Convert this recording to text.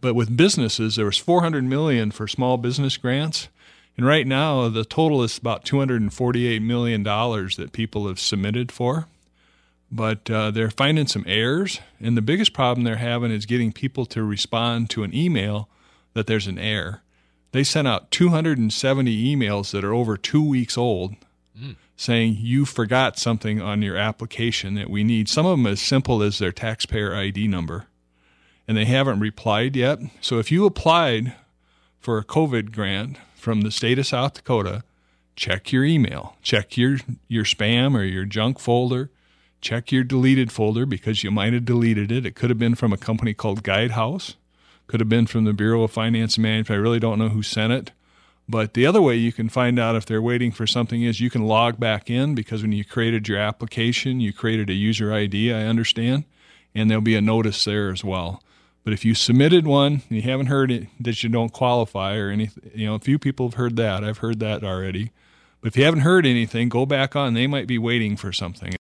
But with businesses, there was $400 million for small business grants. And right now, the total is about $248 million that people have submitted for. But they're finding some errors. And the biggest problem they're having is getting people to respond to an email that there's an error. They sent out 270 emails that are over 2 weeks old saying you forgot something on your application that we need. Some of them as simple as their taxpayer ID number. And they haven't replied yet. So if you applied for a COVID grant from the state of South Dakota, check your email. Check your spam or your junk folder. Check your deleted folder because you might have deleted it. It could have been from a company called Guidehouse. Could have been from the Bureau of Finance and Management. I really don't know who sent it. But the other way you can find out if they're waiting for something is you can log back in, because when you created your application, you created a user ID, I understand, and there'll be a notice there as well. But if you submitted one and you haven't heard it, that you don't qualify or anything, a few people have heard that. I've heard that already. But if you haven't heard anything, go back on. They might be waiting for something.